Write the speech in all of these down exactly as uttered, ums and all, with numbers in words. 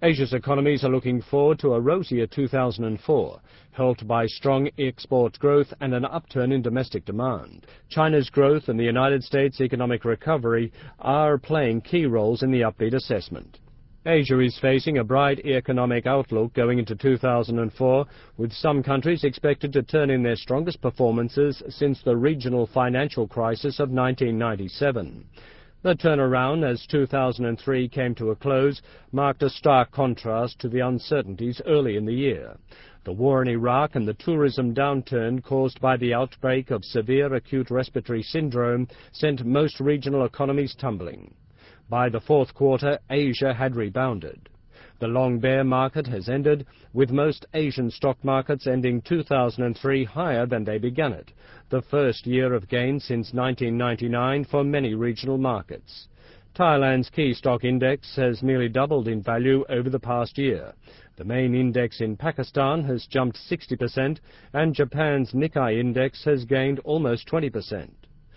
Asia's economies are looking forward to a rosier two thousand four, helped by strong export growth and an upturn in domestic demand. China's growth and the United States' economic recovery are playing key roles in the upbeat assessment. Asia is facing a bright economic outlook going into two thousand four, with some countries expected to turn in their strongest performances since the regional financial crisis of nineteen ninety-seven. The turnaround as two thousand three came to a close marked a stark contrast to the uncertainties early in the year. The war in Iraq and the tourism downturn caused by the outbreak of severe acute respiratory syndrome sent most regional economies tumbling. By the fourth quarter, Asia had rebounded. The long bear market has ended, with most Asian stock markets ending two thousand three higher than they began it, the first year of gain since nineteen ninety-nine for many regional markets. Thailand's key stock index has nearly doubled in value over the past year. The main index in Pakistan has jumped sixty percent, and Japan's Nikkei index has gained almost twenty percent.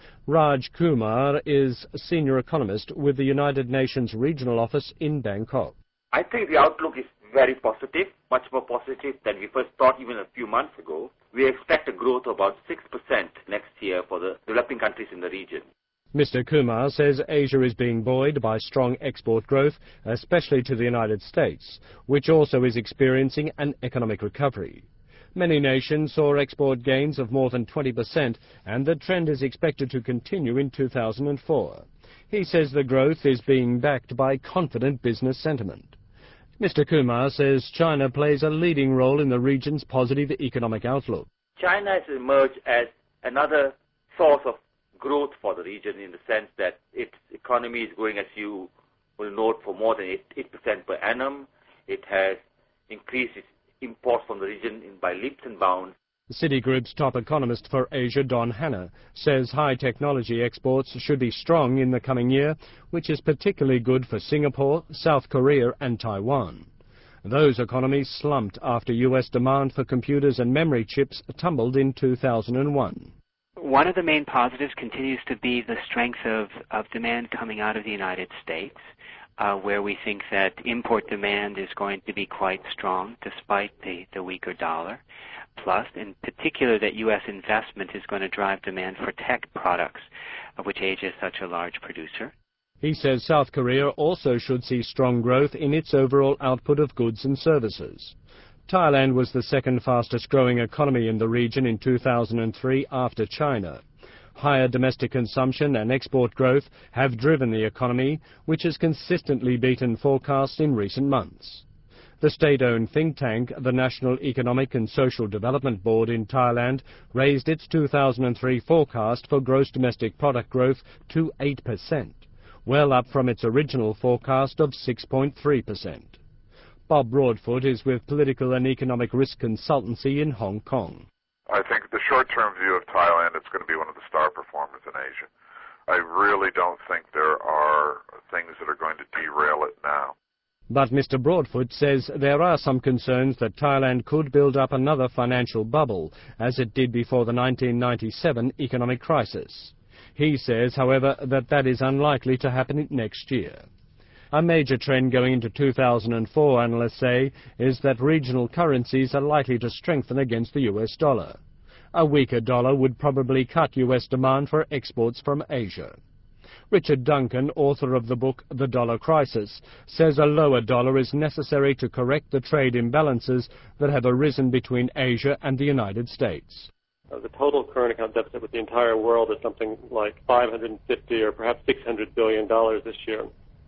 Raj Kumar is a senior economist with the United Nations Regional Office in Bangkok. I think the outlook is very positive, much more positive than we first thought even a few months ago. We expect a growth of about six percent next year for the developing countries in the region. Mister Kumar says Asia is being buoyed by strong export growth, especially to the United States, which also is experiencing an economic recovery. Many nations saw export gains of more than twenty percent, and the trend is expected to continue in two thousand four. He says the growth is being backed by confident business sentiment. Mister Kumar says China plays a leading role in the region's positive economic outlook. China has emerged as another source of growth for the region in the sense that its economy is growing, as you will note, for more than eight percent per annum. It has increased its imports from the region in by leaps and bounds. Citigroup's top economist for Asia, Don Hanna, says high technology exports should be strong in the coming year, which is particularly good for Singapore, South Korea and Taiwan. Those economies slumped after U S demand for computers and memory chips tumbled in two thousand one. One of the main positives continues to be the strength of, of demand coming out of the United States, uh, where we think that import demand is going to be quite strong despite the, the weaker dollar. Plus, in particular, that U S investment is going to drive demand for tech products, of which Asia is such a large producer. He says South Korea also should see strong growth in its overall output of goods and services. Thailand was the second fastest growing economy in the region in two thousand three after China. Higher domestic consumption and export growth have driven the economy, which has consistently beaten forecasts in recent months. The state-owned think tank, the National Economic and Social Development Board in Thailand, raised its two thousand three forecast for gross domestic product growth to eight percent, well up from its original forecast of six point three percent. Bob Broadfoot is with Political and Economic Risk Consultancy in Hong Kong. I think the short-term view of Thailand, it's going to be one of the star performers in Asia. I really don't think there are things that are going to derail it now. But Mister Broadfoot says there are some concerns that Thailand could build up another financial bubble, as it did before the nineteen ninety-seven economic crisis. He says, however, that that is unlikely to happen next year. A major trend going into two thousand four, analysts say, is that regional currencies are likely to strengthen against the U S dollar. A weaker dollar would probably cut U S demand for exports from Asia. Richard Duncan, author of the book The Dollar Crisis, says a lower dollar is necessary to correct the trade imbalances that have arisen between Asia and the United States. Uh, the total current account deficit with the entire world is something like five hundred fifty or perhaps six hundred billion dollars this year.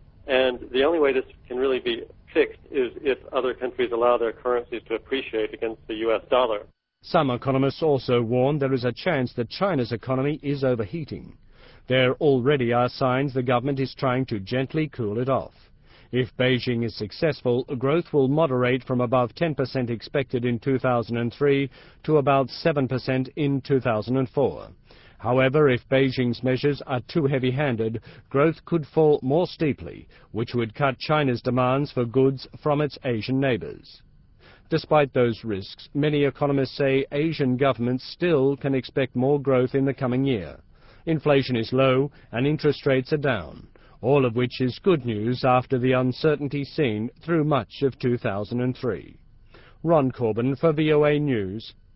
And the only way this can really be fixed is if other countries allow their currencies to appreciate against the U S dollar. Some economists also warn there is a chance that China's economy is overheating. There already are signs the government is trying to gently cool it off. If Beijing is successful, growth will moderate from above ten percent expected in two thousand three to about seven percent in two thousand four. However, if Beijing's measures are too heavy-handed, growth could fall more steeply, which would cut China's demands for goods from its Asian neighbors. Despite those risks, many economists say Asian governments still can expect more growth in the coming year. Inflation is low and interest rates are down. all of which is good news after the uncertainty seen through much of two thousand three. Ron Corbin for V O A News,